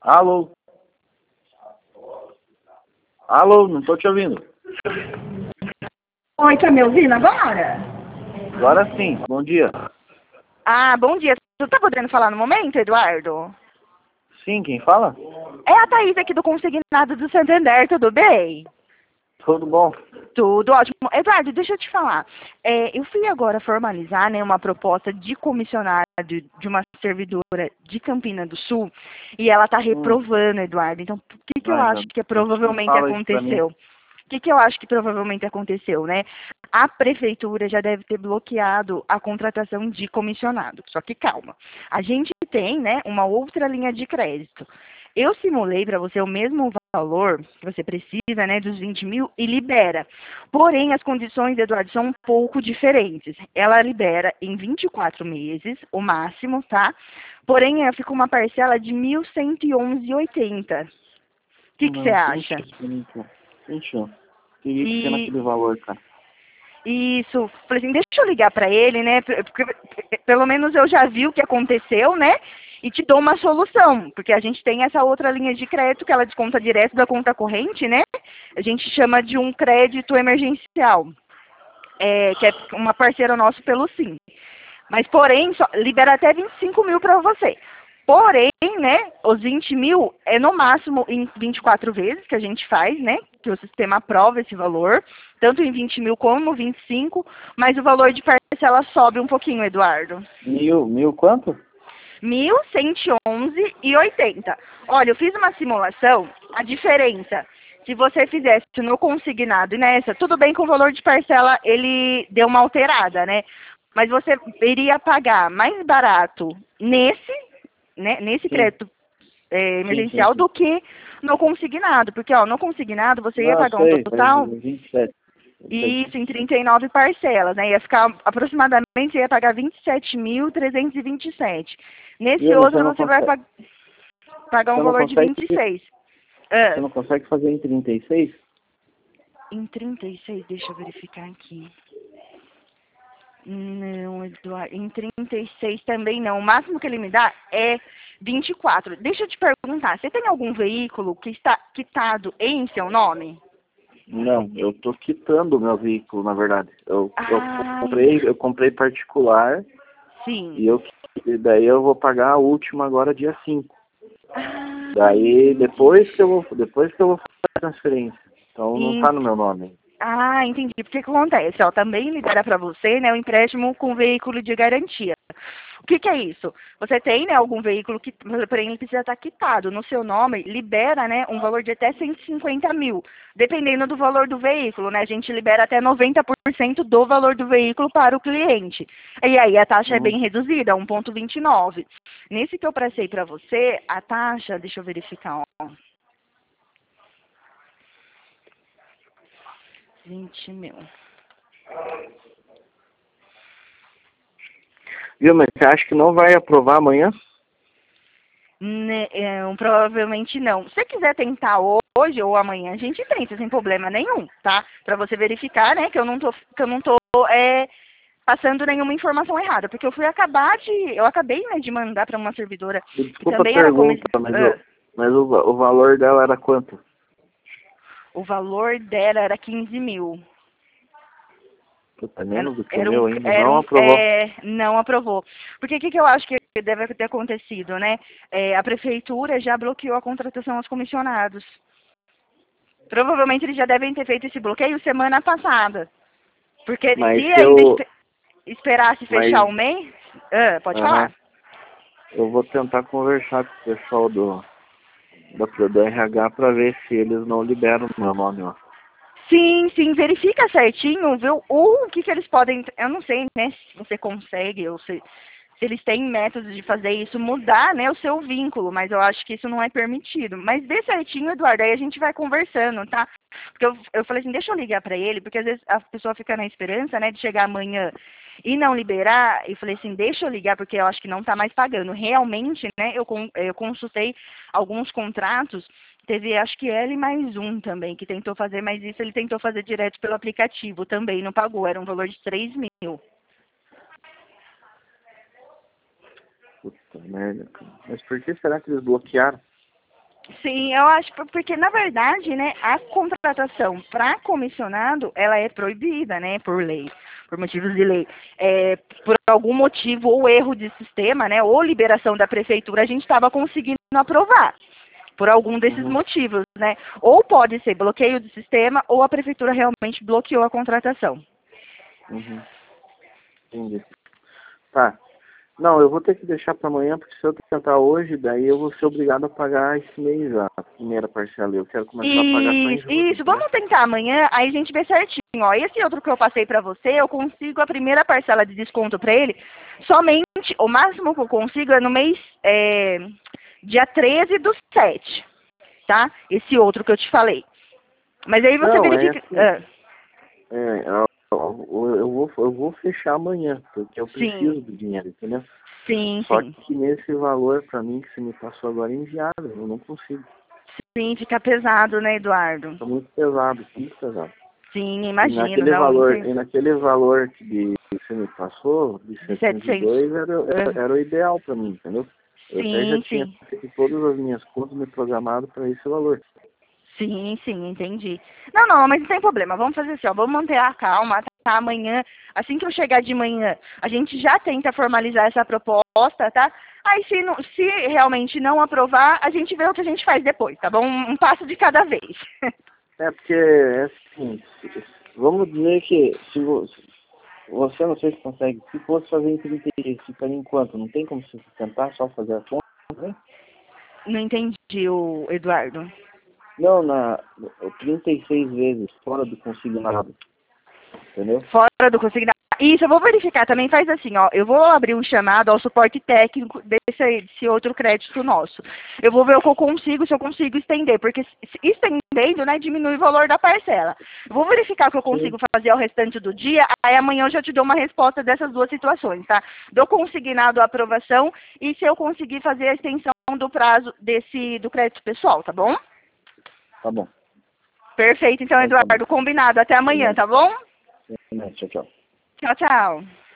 Alô? Alô, não tô te ouvindo. Oi, tá me ouvindo agora? Agora sim, bom dia. Ah, bom dia. Tu tá podendo falar no momento, Eduardo? Sim, quem fala? É a Thaís aqui do Consignado do Santander, tudo bem? Tudo bom? Tudo ótimo. Eduardo, deixa eu te falar. Eu fui agora formalizar, né, uma proposta de comissionário de uma servidora de Campina do Sul e ela tá reprovando, Eduardo. Então, o que que eu Mas acho que não provavelmente fala isso pra mim. aconteceu? O que que eu acho que provavelmente aconteceu, né? A prefeitura já deve ter bloqueado a contratação de comissionado. Só que calma. A gente tem, né, uma outra linha de crédito. Eu simulei para você o mesmo valor que você precisa, né, dos 20 mil e libera. Porém, as condições, Eduardo, são um pouco diferentes. Ela libera em 24 meses, o máximo, tá? Porém, fica uma parcela de 1.111,80. O que que você Não, acha? tem chance. Teria que ser E naquele valor, cara. isso, falei assim, deixa eu ligar para ele, né? Porque pelo menos eu já vi o que aconteceu, né? E te dou uma solução, porque a gente tem essa outra linha de crédito que ela desconta direto da conta corrente, né? A gente chama de um crédito emergencial, que é uma parceira nossa pelo Sim. Mas, porém, libera até 25 mil para você. Porém, né, os 20 mil é no máximo em 24 vezes que a gente faz, né? Que o sistema aprova esse valor, tanto em 20 mil como 25, mas o valor de parcela sobe um pouquinho, Eduardo. Mil quanto? 1.111,80. Olha, eu fiz uma simulação, a diferença, se você fizesse no consignado e nessa, tudo bem que o valor de parcela ele deu uma alterada, né? Mas você iria pagar mais barato nesse, né, nesse Sim, crédito emergencial sim. do que no consignado. Porque, ó, no consignado você ia Não, eu pagar um sei, faz total, 27. Eu sei. isso, em 39 parcelas, né? Ia ficar aproximadamente, você ia pagar 27.327. Nesse Viu, mas outro você vai pagar um você não valor de consegue, 26. você não consegue fazer em 36? Em 36, deixa eu verificar aqui. Não, Eduardo, em 36 também não. O máximo que ele me dá é 24. Deixa eu te perguntar, você tem algum veículo que está quitado em seu nome? Não, eu tô quitando o meu veículo, na verdade. Ai, Eu comprei particular sim. e daí eu vou pagar a última agora dia 5. Daí Entendi. depois que eu vou fazer a transferência. Então não tá no meu nome. Entendi. Porque o que acontece? Ó, também libera para você, né, o empréstimo com veículo de garantia. O que que é isso? Você tem, né, algum veículo que, porém, ele precisa estar quitado no seu nome, libera, né, um valor de até 150 mil. Dependendo do valor do veículo, né, a gente libera até 90% do valor do veículo para o cliente. E aí a taxa é Uhum. bem reduzida, 1,29. Nesse que eu passei para você, a taxa, deixa eu verificar, ó, 20 mil. Viu, mas você acha que não vai aprovar amanhã? Provavelmente não. Se você quiser tentar hoje ou amanhã, a gente tenta sem problema nenhum, tá? Para você verificar, né, que eu não tô passando nenhuma informação errada, porque eu acabei, né, de mandar para uma servidora que Desculpa a também era pergunta, mas, ah, o valor dela era quanto? o valor dela era 15 mil. Puta, menos do que o meu ainda. Não aprovou. Não aprovou. Porque o que, que eu acho que deve ter acontecido, né? A prefeitura já bloqueou a contratação aos comissionados. Provavelmente eles já devem ter feito esse bloqueio semana passada. Porque Mas se se ainda eu. esperasse fechar Mas. o mês, pode Aham. falar. Eu vou tentar conversar com o pessoal do RH pra ver se eles não liberam o meu nome, ó. Sim, sim, verifica certinho, viu? O que que eles podem, eu não sei, né, se você consegue, ou se eles têm métodos de fazer isso, mudar, né, o seu vínculo, mas eu acho que isso não é permitido. Mas dê certinho, Eduardo, aí a gente vai conversando, tá? Porque eu falei assim, deixa eu ligar pra ele, porque às vezes a pessoa fica na esperança, né, de chegar amanhã e não liberar, e falei assim, deixa eu ligar, porque eu acho que não tá mais pagando. Realmente, né, eu consultei alguns contratos. Teve, acho que ele mais um também, que tentou fazer, mas isso ele tentou fazer direto pelo aplicativo também, não pagou, era um valor de 3 mil. Puta merda, cara. Mas por que será que eles bloquearam? Sim, eu acho, porque na verdade, né, a contratação para comissionado, ela é proibida, né, por lei, por motivos de lei. Por algum motivo, ou erro de sistema, né, ou liberação da prefeitura, a gente estava conseguindo aprovar, por algum desses Uhum, motivos, né. Ou pode ser bloqueio do sistema, ou a prefeitura realmente bloqueou a contratação. uhum, entendi. Tá. Não, eu vou ter que deixar para amanhã, porque se eu tentar hoje, daí eu vou ser obrigado a pagar esse mês já, a primeira parcela. Eu quero começar a pagar só em julho, Isso, entendeu? vamos tentar amanhã, aí a gente vê certinho. Ó, esse outro que eu passei para você, eu consigo a primeira parcela de desconto para ele, somente, o máximo que eu consigo é no mês, dia 13/7, tá? Esse outro que eu te falei. Mas aí você Não, é verifica. assim, eu vou fechar amanhã, porque eu Sim, preciso do dinheiro, entendeu? sim, Só sim. que nesse valor, para mim, que você me passou agora, é inviável, eu não consigo. Sim, fica pesado, né, Eduardo? Tá muito pesado, muito pesado. Sim, E imagino, naquele não, valor, e naquele valor que você me passou, de de 700. 702, era o ideal para mim, entendeu? Eu até já Sim, tinha sim. feito todas as minhas contas me programado para esse valor. Sim, sim, entendi. Não, não, mas não tem problema. Vamos fazer assim, ó. Vamos manter a calma, tá? Amanhã, assim que eu chegar de manhã, a gente já tenta formalizar essa proposta, tá? Aí, se realmente não aprovar, a gente vê o que a gente faz depois, tá bom? Um passo de cada vez. É porque, é assim, vamos dizer que se você não sei se consegue, se fosse fazer em 36, ficaria em quanto? Não tem como você tentar só fazer a conta, né? Não entendi, o Eduardo. Não, 36 vezes, fora do consignado, entendeu? Fora do consignado. Isso, eu vou verificar também, faz assim, ó, eu vou abrir um chamado ao suporte técnico desse outro crédito nosso. Eu vou ver o que eu consigo, se eu consigo estender, porque estendendo, né, diminui o valor da parcela. Eu vou verificar o que eu Sim, consigo fazer ao restante do dia, aí amanhã eu já te dou uma resposta dessas duas situações, tá? Do consignado a aprovação e se eu conseguir fazer a extensão do prazo do crédito pessoal, tá bom? tá bom. Perfeito, então, Então tá bom. Eduardo, combinado. Até amanhã, Beleza. tá bom? Tchau, tchau. Tchau, tchau.